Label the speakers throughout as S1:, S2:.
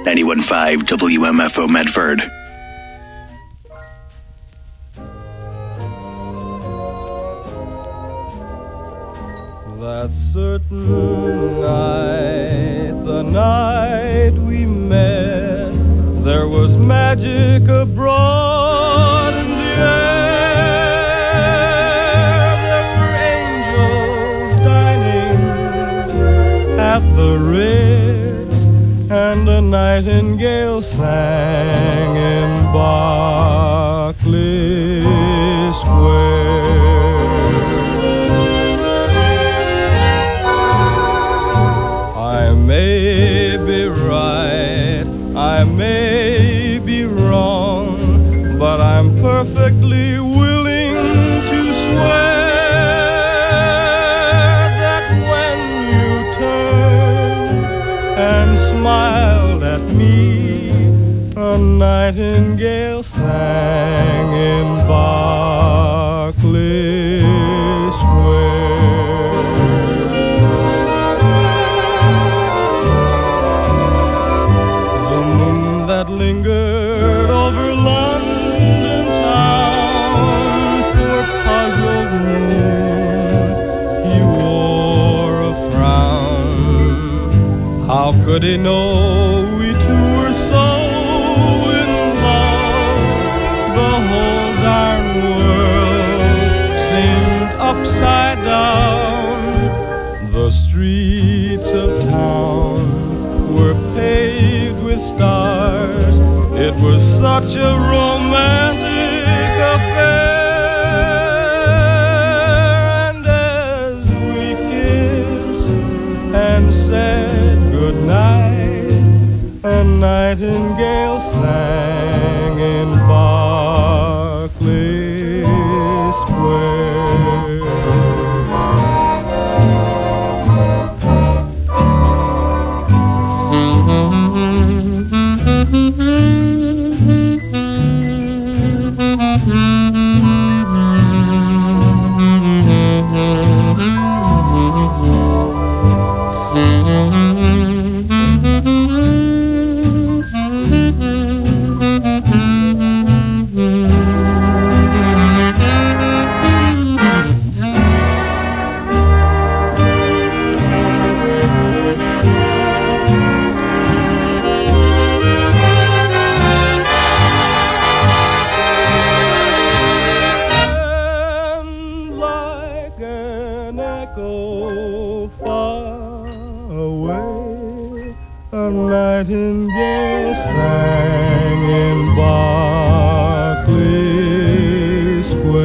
S1: 91.5 WMFO Medford.
S2: That certain night, the night we met, there was magic abroad in the air. There were angels dining at the Ritz, and a nightingale sang in Berkeley Square. I may be right, I may be wrong, but I'm perfectly willing to swear that when you turned and smiled at me, a nightingale sang in Berkeley Square. That lingered over London town, poor puzzled moon, he wore a frown. How could he know we two were so in love? The whole darn world seemed upside down. The streets of town were paved with stars. It was such a romantic affair. And as we kissed and said goodnight, a nightingale sang in Berkeley Square. Nightingale sang in Berkeley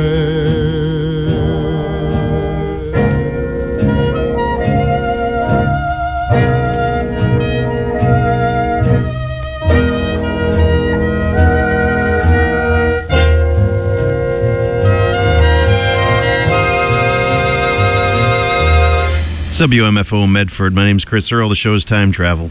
S3: It's WMFO Medford. My name's Chris Earl. The show is Time Travel.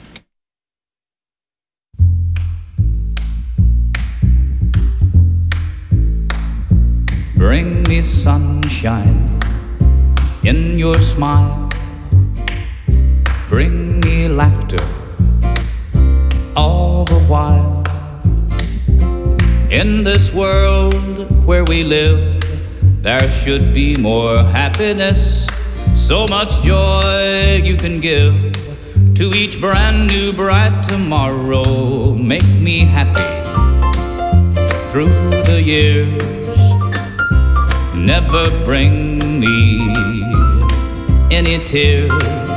S4: Bring me sunshine in your smile. Bring me laughter all the while. In this world where we live, there should be more happiness. So much joy you can give to each brand new bright tomorrow. Make me happy through the years. Never bring me any tears.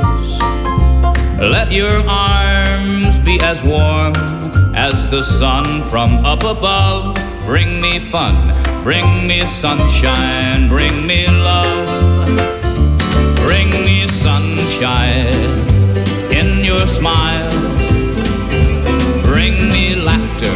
S4: Let your arms be as warm as the sun from up above. Bring me fun, bring me sunshine, bring me love. Bring me sunshine in your smile. Bring me laughter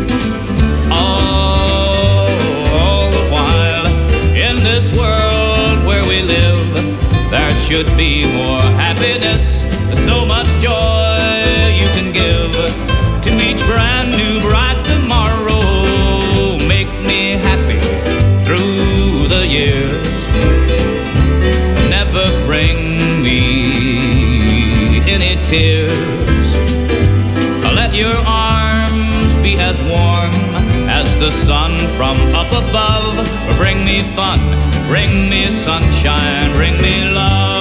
S4: all the while. In this world where we live, there should be more happiness. So much joy you can give to each brand new bright tomorrow. Make me happy through the years. Never bring me any tears. Let your arms be as warm as the sun from up above. Bring me fun, bring me sunshine, bring me love.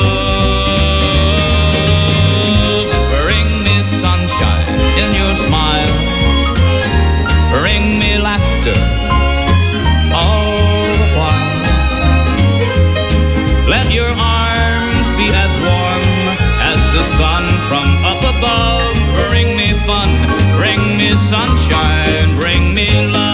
S4: Bring me sunshine in your smile. Bring me laughter all the while. Let your arms be as warm as the sun from up above. Bring me fun, bring me sunshine, bring me love.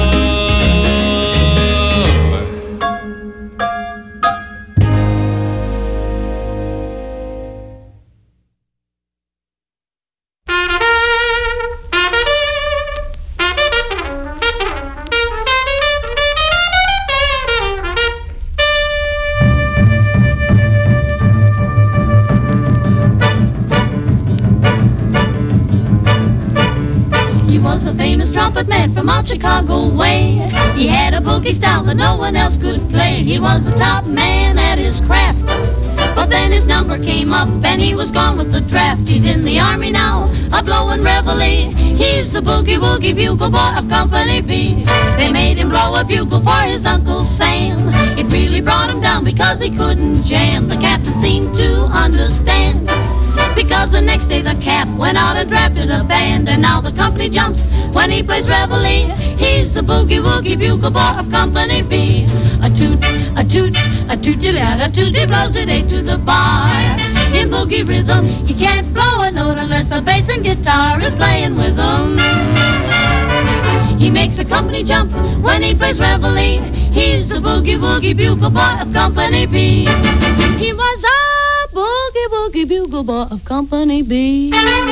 S5: Chicago way. He had a boogie style that no one else could play. He was the top man at his craft. But then his number came up and he was gone with the draft. He's in the army now, a blowin' reveille. He's the boogie woogie bugle boy of Company B. They made him blow a bugle for his Uncle Sam. It really brought him down because he couldn't jam. The captain seemed to understand, because the next day the cap went out and drafted a band. And now the company jumps when he plays reveille. He's the boogie woogie bugle boy of Company B. A toot, a toot, a tooty-lat, a tooty blows it eight to the bar. In boogie rhythm, he can't blow a note unless the bass and guitar is playing with him. He makes a company jump when he plays reveille. He's the boogie woogie bugle boy of Company B. He was a boogie woogie bugle boy of Company B.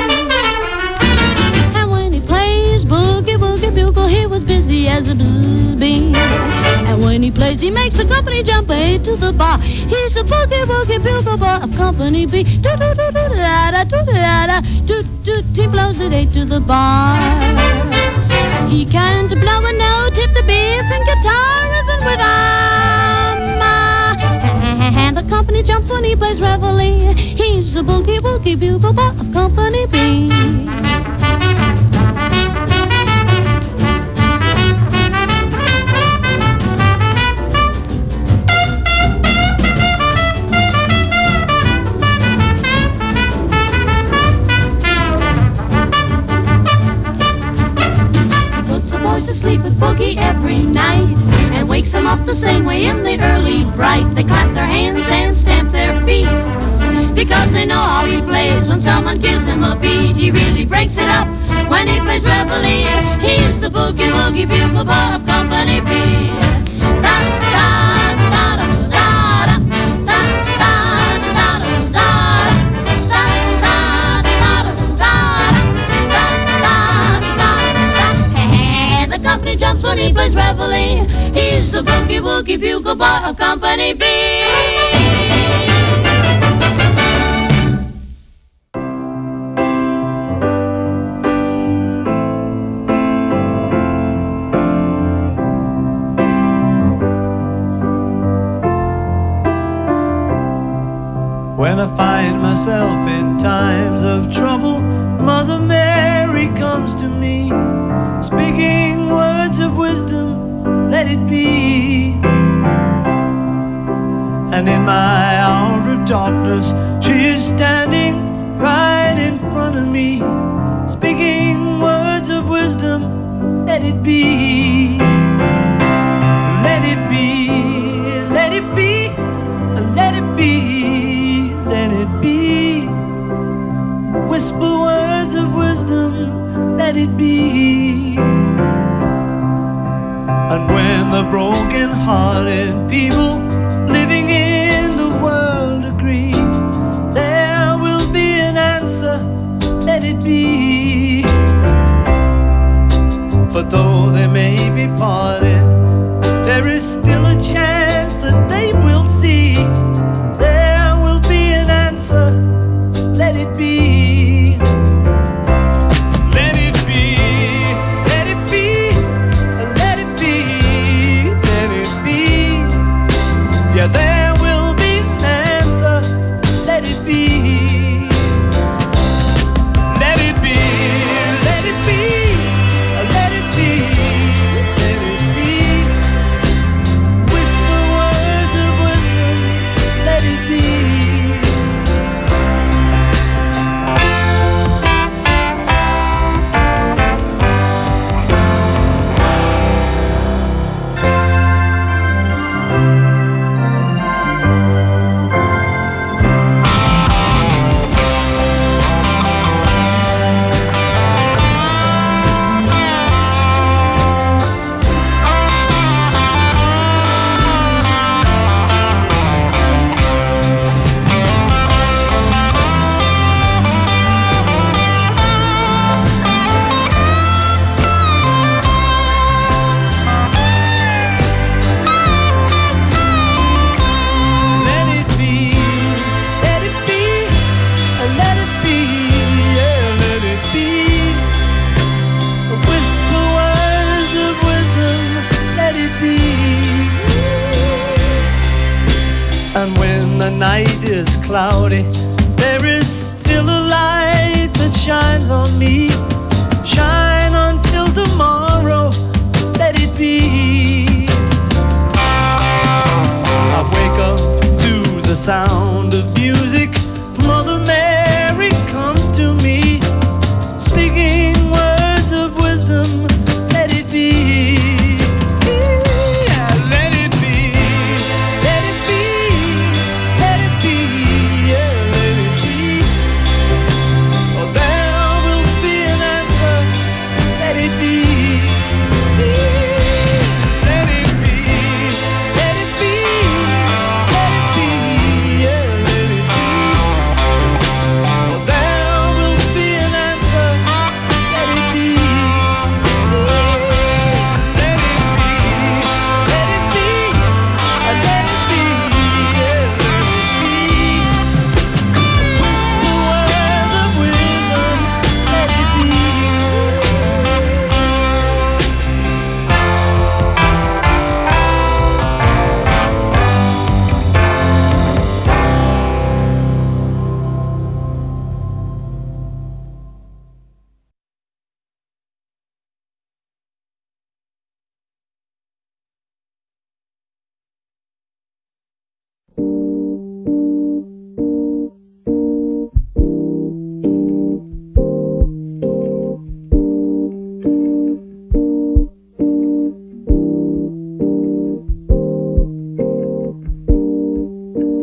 S5: And when he plays boogie woogie bugle, he was busy as a buzz bee. And when he plays, he makes the company jump eight to the bar. He's a boogie woogie bugle boy of Company B. Do do do do da da do da da do do. He blows it eight to the bar. He can't blow a note if the bass and guitar isn't with him. And the company jumps when he plays reveille. He's a boogie woogie bugle boy of Company B. Sleep with boogie every night and wakes them up the same way in the early bright. They clap their hands and stamp their feet because they know how he plays. When someone gives him a beat, he really breaks it up when he plays reveille. He's the boogie woogie bugle boy of Company B. Da da da da da da da da da da. The company jumps when he plays reveille. He's the boogie woogie bugle boy of Company B.
S6: When I find myself in times of trouble, Mother Mary comes to me, speaking words of wisdom, let it be. And in my hour of darkness, she is standing right in front of me, speaking words of wisdom, let it be. Let it be, let it be, let it be, let it be. Whisper words of wisdom, let it be. And when the broken-hearted people living in the world agree, there will be an answer, let it be. For though they may be parted, there is still a chance that they will see. There will be an answer, let it be. Let it be, let it be, let it be, let it be. Yeah, there will be an answer, let it be. Let it be, let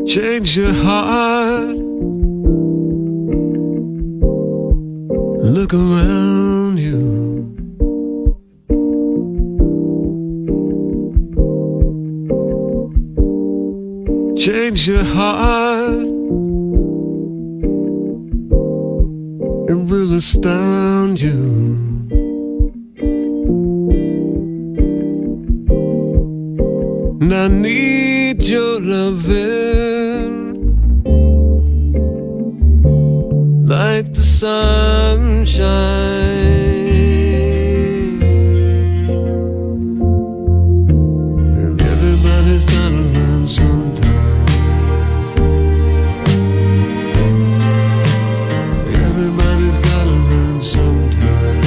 S7: Change your heart. Look around you. Change your heart. It will astound you. And I need your loving like the sunshine. And everybody's gotta learn sometime. Everybody's gotta learn sometime.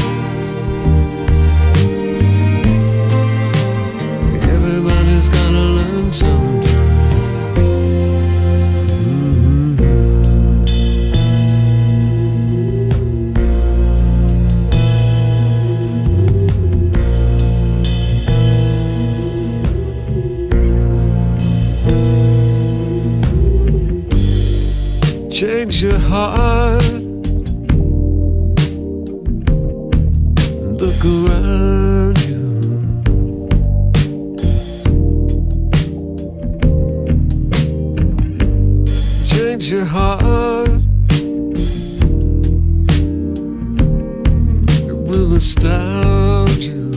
S7: Everybody's gotta learn sometime. Change your heart. Look around you. Change your heart. It will astound you.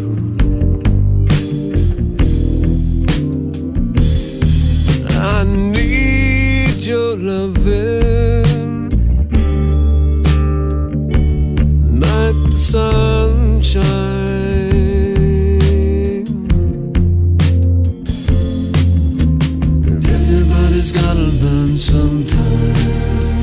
S7: I need your loving like the sunshine. And everybody's gotta learn sometime.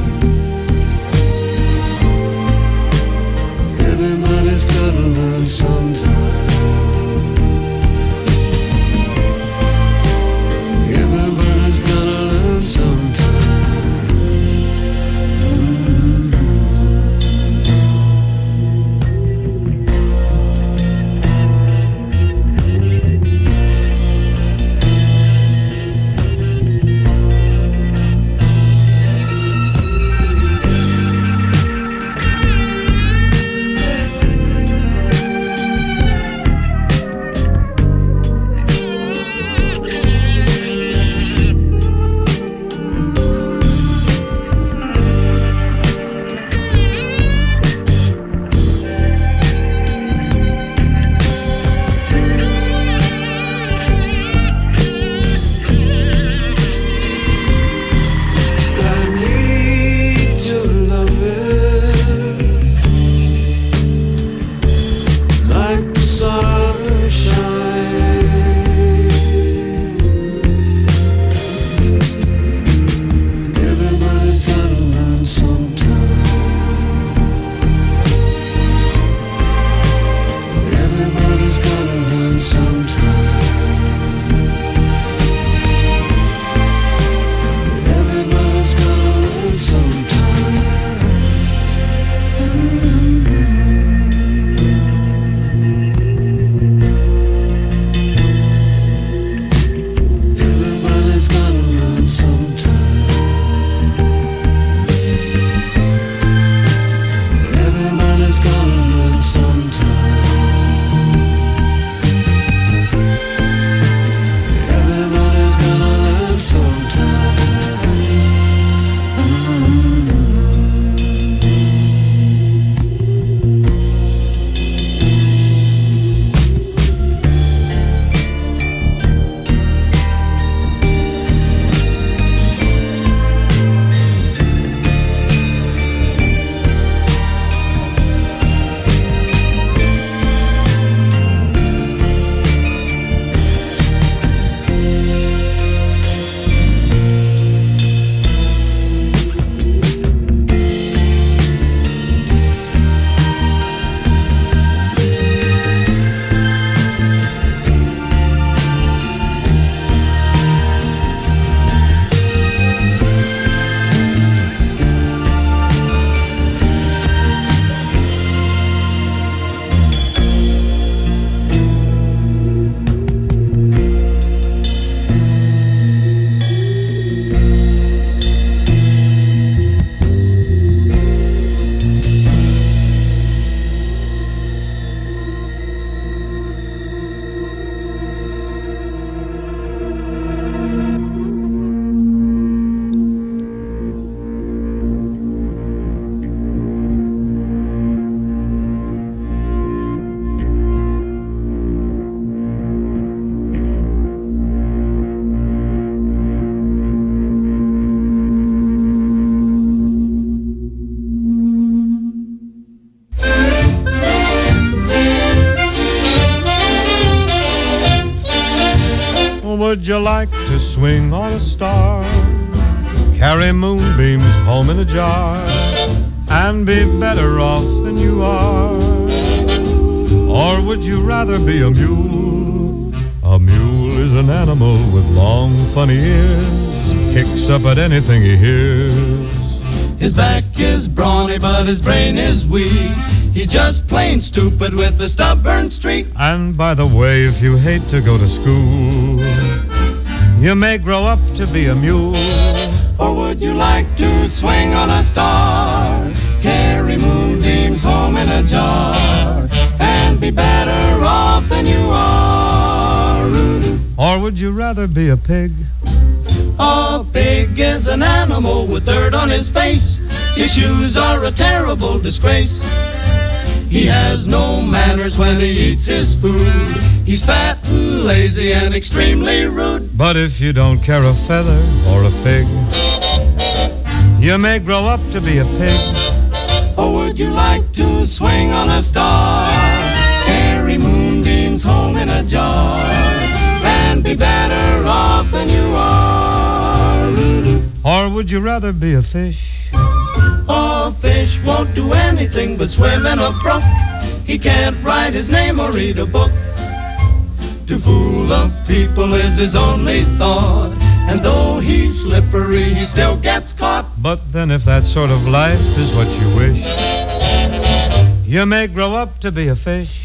S2: would you like to swing on a star? Carry moonbeams home in a jar and be better off than you are? Or would you rather be a mule? A mule is an animal with long, funny ears, kicks up at anything he hears.
S8: His back is brawny, but his brain is weak. He's just plain stupid with a stubborn streak.
S2: And by the way, if you hate to go to school, you may grow up to be a mule.
S8: Or would you like to swing on a star, carry moonbeams home in a jar, and be better off than you are?
S2: Or would you rather be a pig?
S8: A pig is an animal with dirt on his face. His shoes are a terrible disgrace. He has no manners when he eats his food. He's fat and lazy and extremely rude.
S2: But if you don't care a feather or a fig, you may grow up to be a pig.
S8: Or would you like to swing on a star, carry moonbeams home in a jar, and be better off than you are?
S2: Or would you rather be a fish?
S8: A fish won't do anything but swim in a brook. He can't write his name or read a book. To fool the people is his only thought, and though he's slippery, he still gets caught.
S2: But then if that sort of life is what you wish, you may grow up to be a fish.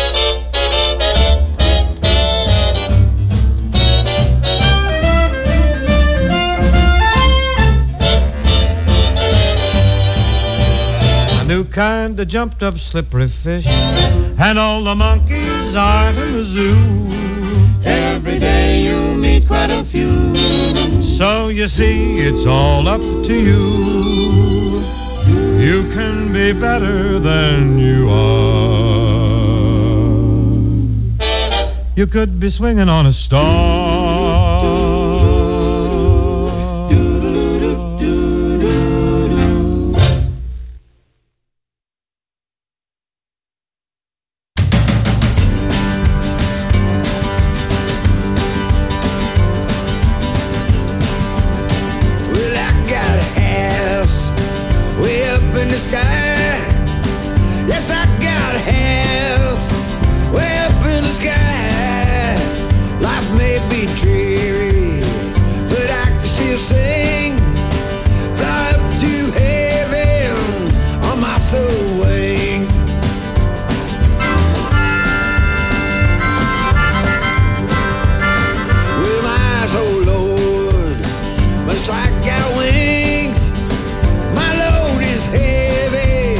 S2: New kind of jumped up slippery fish, and all the monkeys aren't in the zoo.
S8: Every day you meet quite a few.
S2: So you see, it's all up to you. You can be better than you are. You could be swinging on a star.
S9: Like got wings, my load is heavy.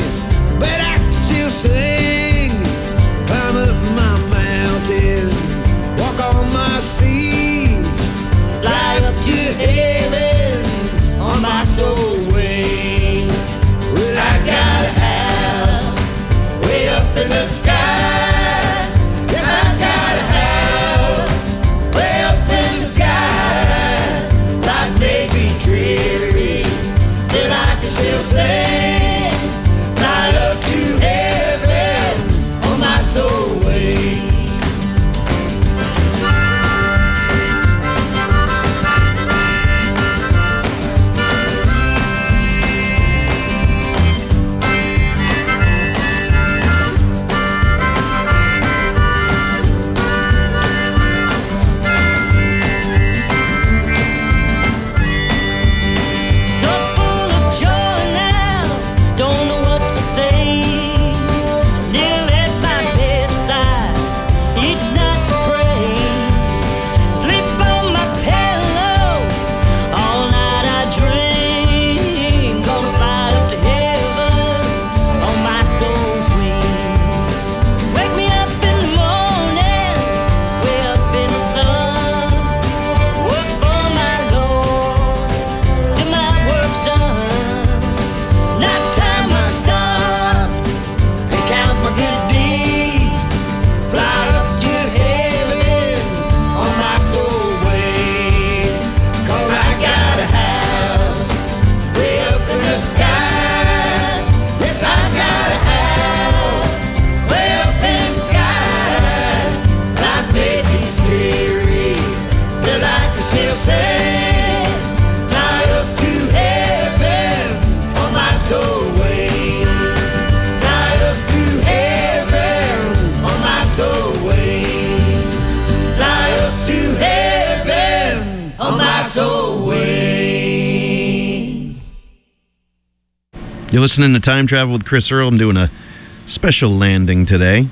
S3: You're listening to Time Travel with Chris Earl. I'm doing a special landing today.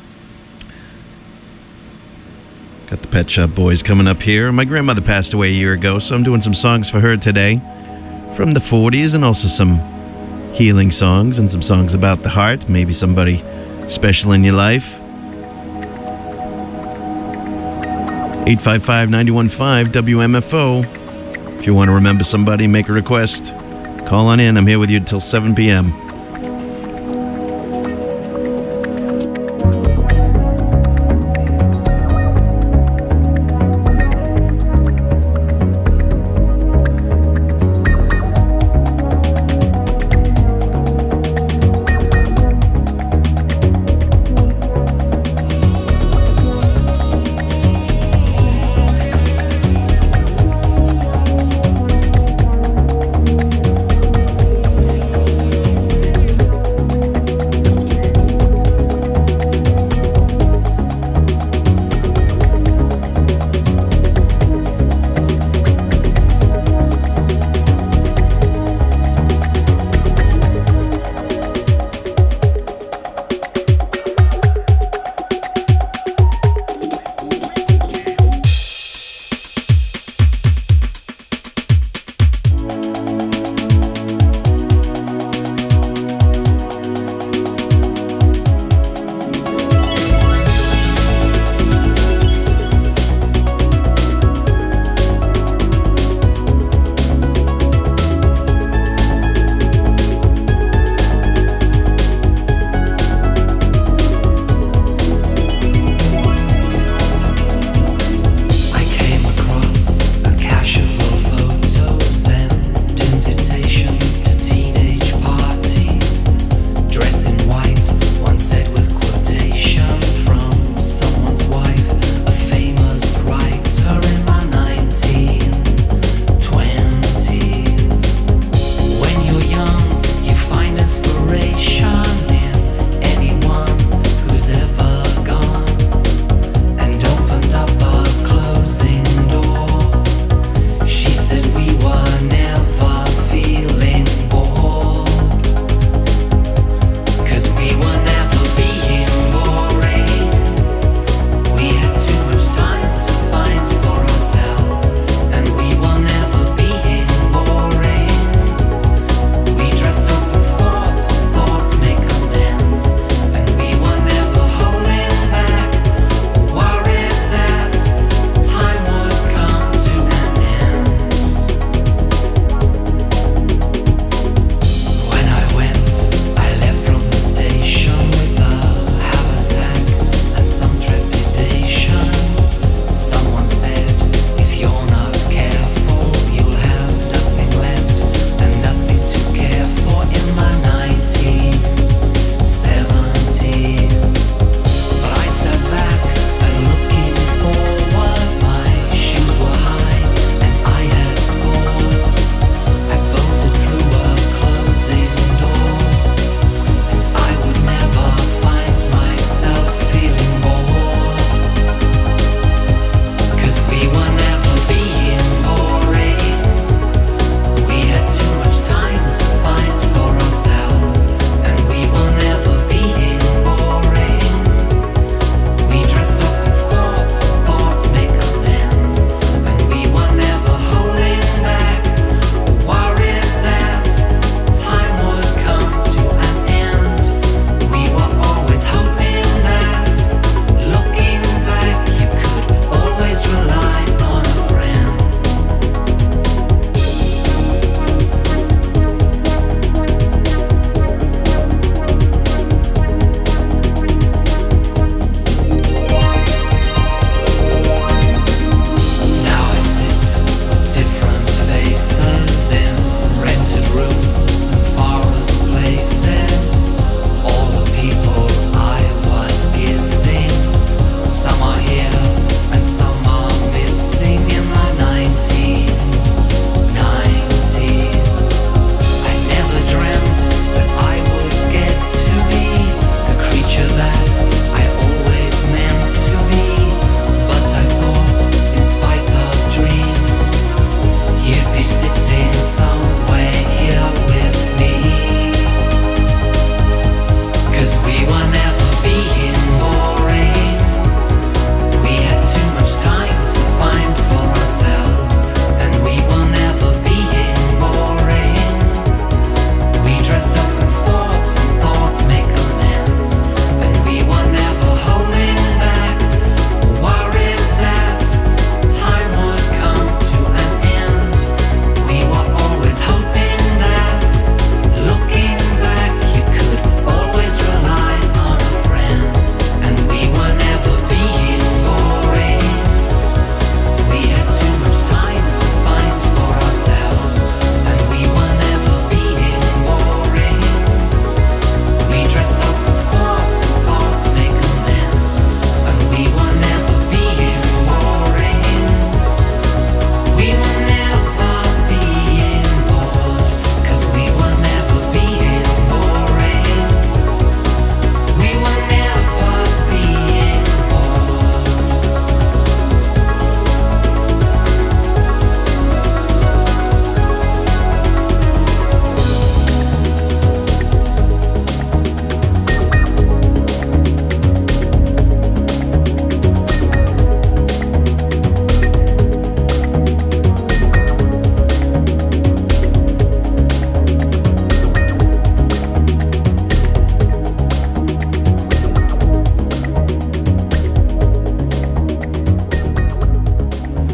S3: Got the Pet Shop Boys coming up here. My grandmother passed away a year ago, so I'm doing some songs for her today from the 40s and also some healing songs and some songs about the heart, maybe somebody special in your life. 855-915 WMFO. If you want to remember somebody, make a request. Call on in. I'm here with you until 7 p.m.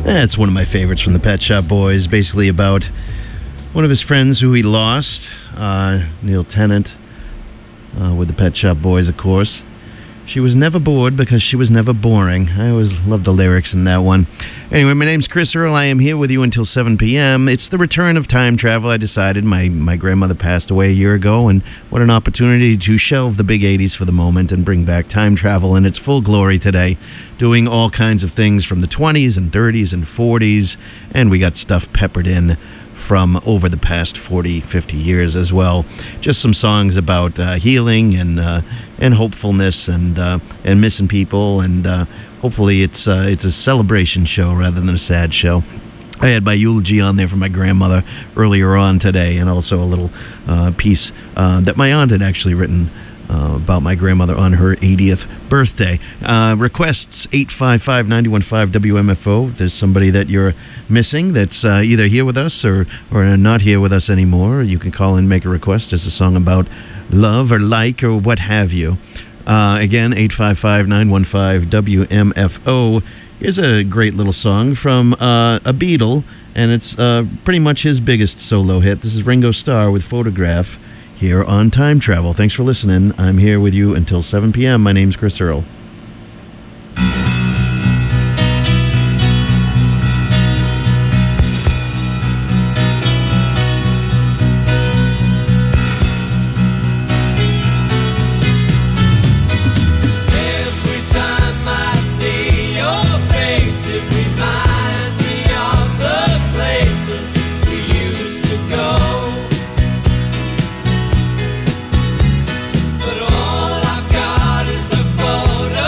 S3: That's one of my favorites from the Pet Shop Boys, basically about one of his friends who he lost, Neil Tennant, with the Pet Shop Boys, of course. She was never bored because she was never boring. I always loved the lyrics in that one. Anyway, my name's Chris Earl. I am here with you until 7 p.m. It's the return of time travel. I decided my grandmother passed away a year ago, and what an opportunity to shelve the big 80s for the moment and bring back time travel in its full glory today, doing all kinds of things from the 20s and 30s and 40s, and we got stuff peppered in from over the past 40, 50 years as well. Just some songs about healing and hopefulness and missing people, and hopefully it's a celebration show rather than a sad show. I had my eulogy on there for my grandmother earlier on today, and also a little piece that my aunt had actually written about my grandmother on her 80th birthday. Requests 855-915-WMFO. If there's somebody that you're missing that's either here with us or not here with us anymore, you can call and make a request. Just a song about love or like or what have you. Again, 855-915-WMFO. Here's a great little song from a Beatle, and it's pretty much his biggest solo hit. This is Ringo Starr with Photograph, here on Time Travel. Thanks for listening. I'm here with you until 7 p.m. My name's Chris Earl.
S9: But all I've got is a photo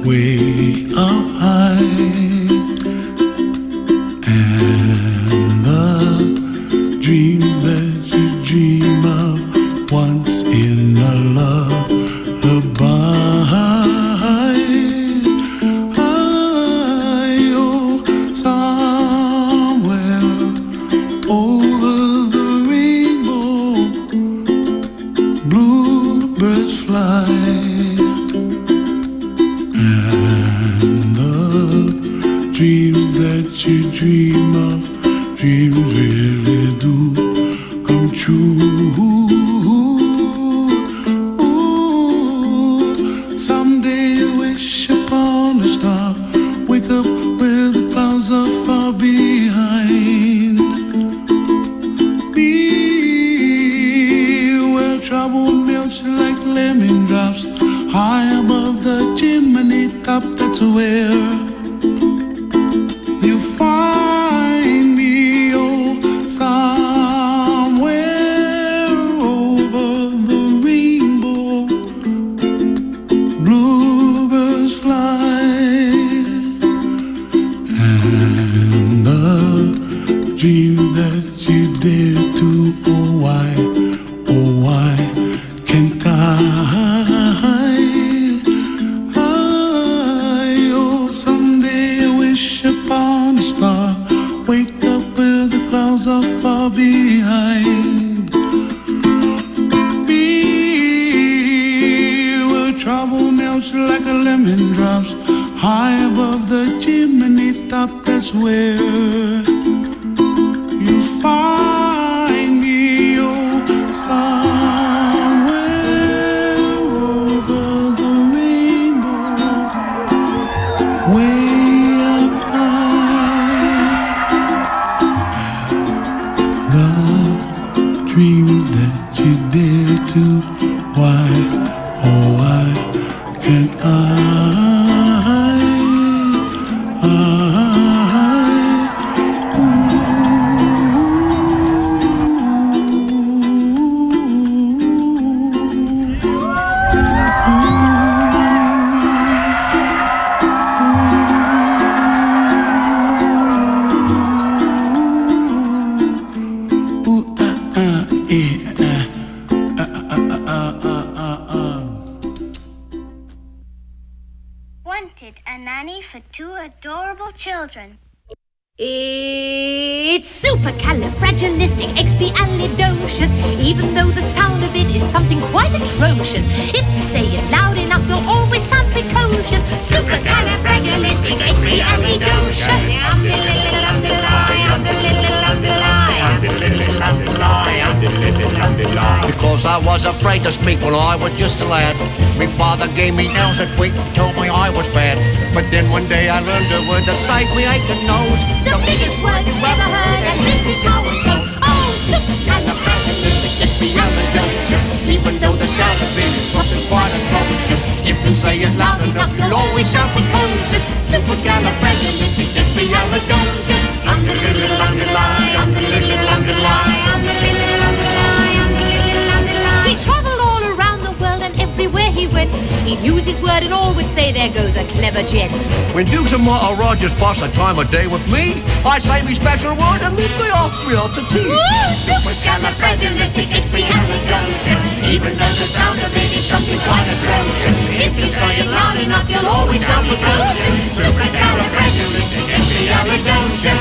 S9: way up high, and the dreams that you dream of once in a lullaby. Oh, somewhere over the rainbow, bluebirds fly. Dreams that you dream of, dreams really do come true. Ooh, someday you wish upon a star, wake up where the clouds are far behind. Be where trouble melts like lemon drops, high above the chimney top. That's where you find me, oh, somewhere over the rainbow, bluebirds fly, and the dreams that you dare to, oh why can't I? Upon a star, wake up where the clouds are far behind. Be where trouble melts like a lemon drops, high above the chimney top. That's where you find me, oh, somewhere over the rainbow, way dreams that you dare to, why can't I?
S10: Wanted a nanny for two adorable children.
S11: It's supercalifragilisticexpialidocious, even though the sound of it is something quite atrocious. If you say it loud enough, you'll always sound precocious. Supercalifragilisticexpialidocious.
S12: Because I was afraid to speak when I was just a lad. My father gave me nails that week and told me I was bad. But then one day I learned a word to save me aching nose.
S11: The biggest word you ever heard, and this is how it goes. Oh, supercalifragilisticexpialidocious, even though the sound of it is something quite atrocious. If you say it loud enough, you'll always sound precocious. Supercalifragilisticexpialidocious. He traveled all around the world, and everywhere he went, he'd use his word and all would say, there goes a clever gent.
S12: When Dukes and Martha Rogers pass a time of day with me, I say me special word and leave me off me out to tea.
S11: Supercalifragilisticexpialidocious, even though the sound of it is something quite atrocious. If you say it loud enough, you'll always sound precocious. Supercalifragilisticexpialidocious.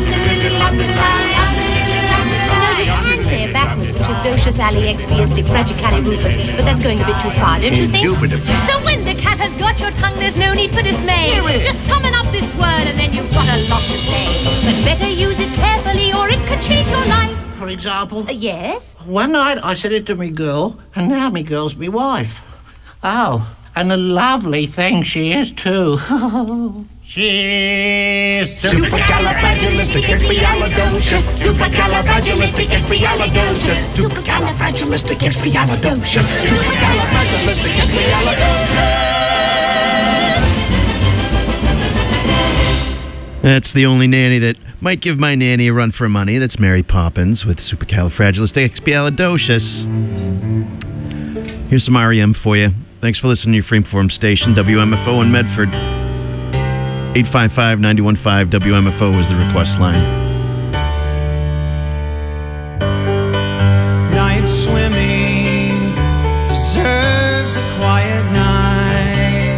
S11: You can say it backwards, which is docious alliexpiasticfragicalibupus, but that's going a bit too far, don't you think? So when the cat has got your tongue, there's no need for dismay. Just summon up this word and then you've got a lot to say. But better use it carefully or it could change your life.
S13: For example?
S11: Yes?
S13: One night I said it to me girl, and now me girl's me wife. Oh, and a lovely thing she is too.
S14: She's
S11: supercalifragilisticexpialidocious. Supercalifragilisticexpialidocious. Supercalifragilisticexpialidocious. Supercalifragilisticexpialidocious.
S3: That's the only nanny that might give my nanny a run for money. That's Mary Poppins with Supercalifragilisticexpialidocious. Here's some REM for you. Thanks for listening to your Freeform station, WMFO in Medford. 855-915 WMFO is the request line.
S6: Night swimming deserves a quiet night.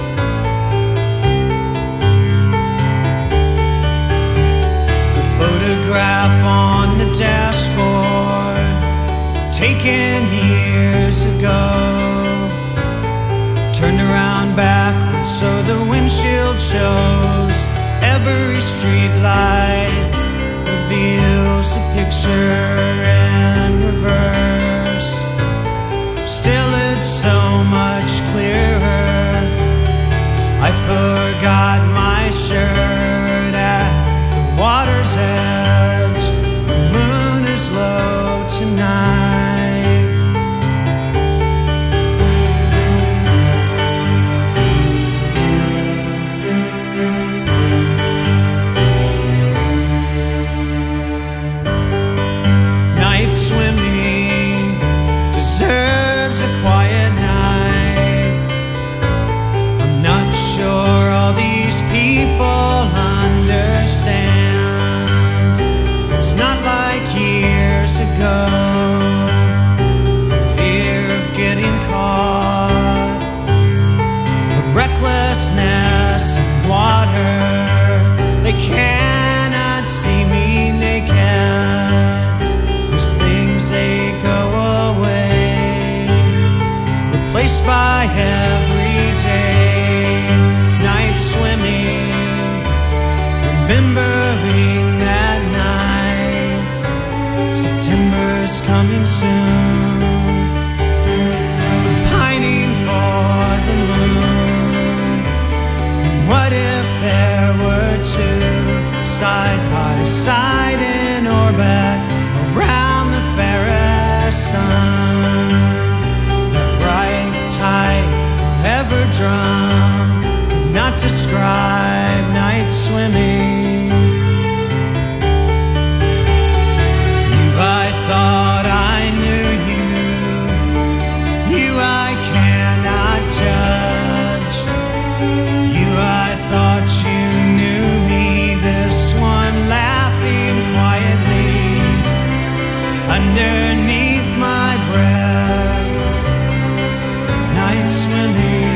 S6: The photograph on the dashboard, taken years ago, turned around backwards so the windshield shows. Every street light reveals a picture in reverse. Still it's so much clearer. I forgot my shirt at the water's edge. The moon is low tonight. Swimming deserves a quiet night. I'm not sure all these people understand. It's not like years ago, the fear of getting caught, the recklessness of water. They cannot see me naked. They go away, replaced by everyday night swimming, remembering that night. September's coming soon. I'm pining for the moon. And what if there were two side by side in orbit around the fairest sun? That bright, tight, forever drum could not describe night swimming. You, I thought I knew you. You, I cannot judge. You, I thought you knew me. This one laughing quietly underneath my breath, night swimming.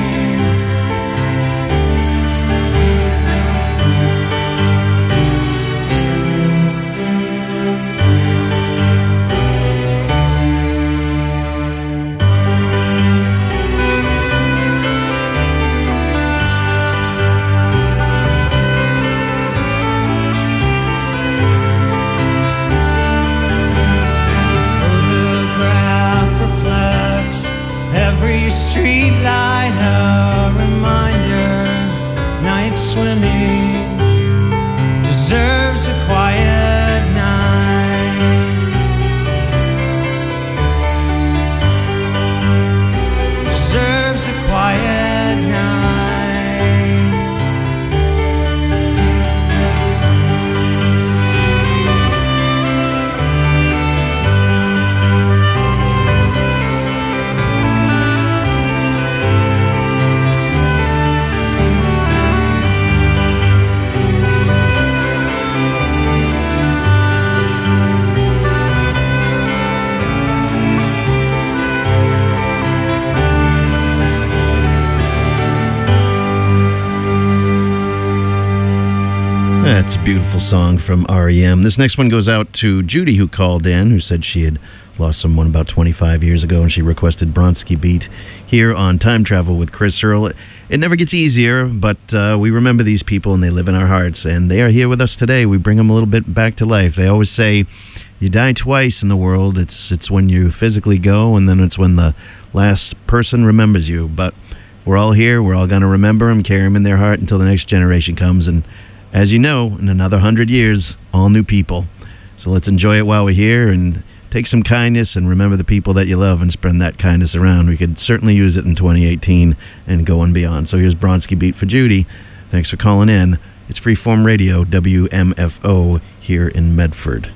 S6: Every street light a reminder. Night swimming deserves a quiet night. Deserves a quiet night.
S3: That's a beautiful song from REM. This next one goes out to Judy, who called in, who said she had lost someone about 25 years ago, and she requested Bronski Beat here on Time Travel with Chris Earl. It never gets easier, but we remember these people, and they live in our hearts, and they are here with us today. We bring them a little bit back to life. They always say, you die twice in the world. It's when you physically go, and then it's when the last person remembers you. But we're all here. We're all going to remember them, carry them in their heart until the next generation comes, and as you know, in another 100 years, all new people. So let's enjoy it while we're here and take some kindness and remember the people that you love and spread that kindness around. We could certainly use it in 2018 and going beyond. So here's Bronski Beat for Judy. Thanks for calling in. It's Freeform Radio, WMFO, here in Medford.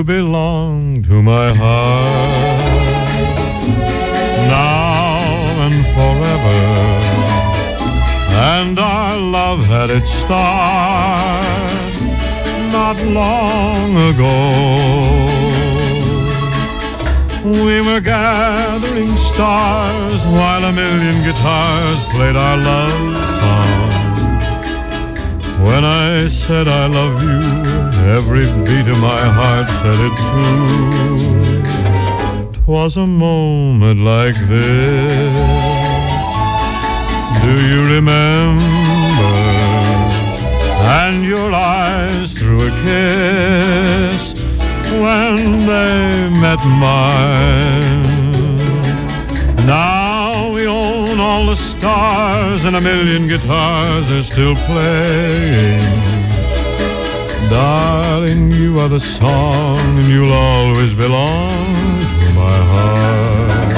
S2: You belong to my heart, now and forever. And our love had its start not long ago. We were gathering stars while a million guitars played our love song. When I said I love you, every beat of my heart said it too. 'Twas a moment like this. Do you remember? And your eyes threw a kiss when they met mine. Now we own all the stars and a million guitars are still playing. Darling, you are the song and you'll always belong to my heart.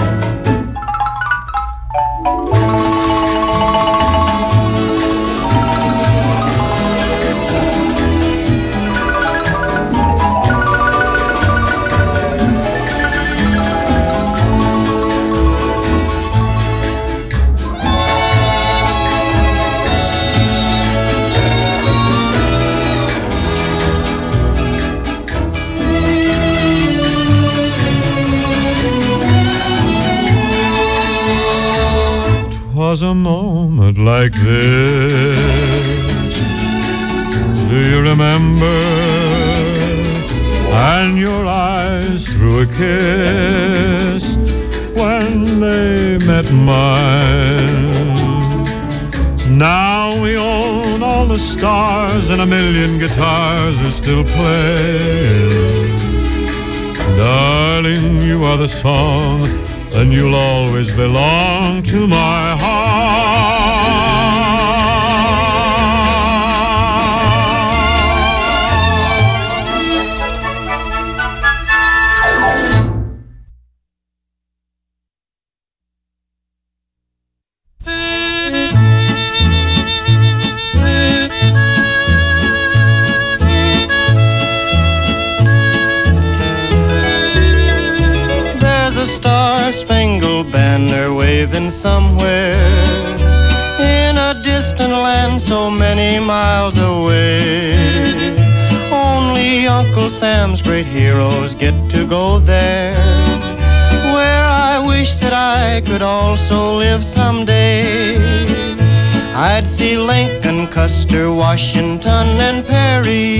S2: 'Twas a moment like this. Do you remember? And your eyes threw a kiss when they met mine. Now we own all the stars and a million guitars are still playing. Darling, you are the song and you'll always belong to my heart.
S14: Star-spangled banner waving somewhere in a distant land so many miles away. Only Uncle Sam's great heroes get to go there, where I wish that I could also live someday. I'd see Lincoln, Custer, Washington, and Perry,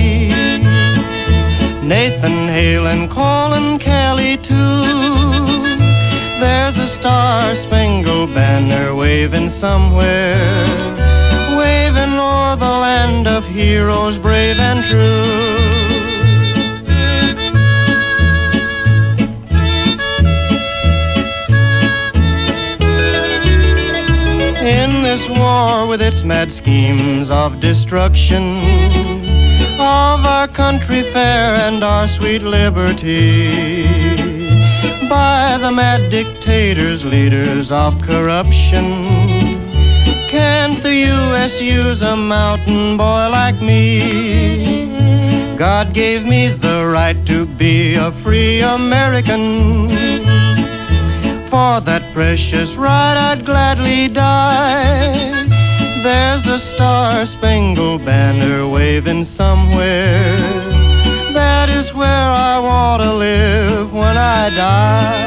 S14: Nathan Hale and Colin Kelly too. There's a star-spangled banner waving somewhere, waving o'er the land of heroes brave and true. In this war with its mad schemes of destruction of our country fair and our sweet liberty, by the mad dictators, leaders of corruption, can't the U.S. use a mountain boy like me? God gave me the right to be a free American. For that precious right I'd gladly die. There's a star-spangled banner waving somewhere. That is where I want to live when I die.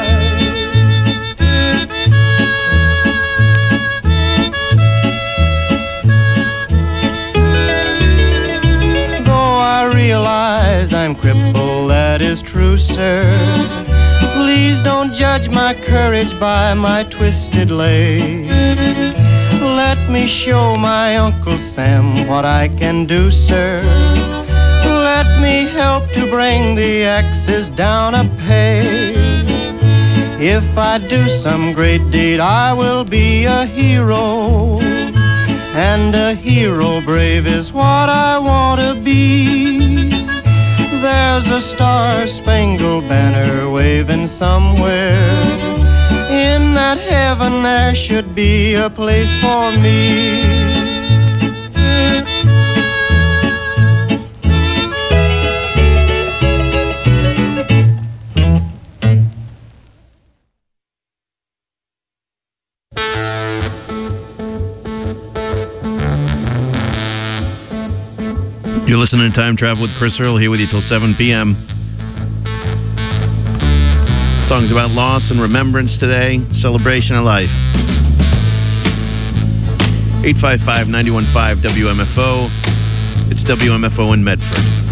S14: Though I realize I'm crippled, that is true, sir. Please don't judge my courage by my twisted leg. Let me show my Uncle Sam what I can do, sir. Let me help to bring the axes down a peg. If I do some great deed, I will be a hero. And a hero brave is what I want to be. There's a star-spangled banner waving somewhere. In that heaven there should be a place for me.
S3: listening to Time Travel with Chris Earl, here with you till 7 p.m. Songs about loss and remembrance today, celebration of life. 855-915 WMFO. It's WMFO in Medford.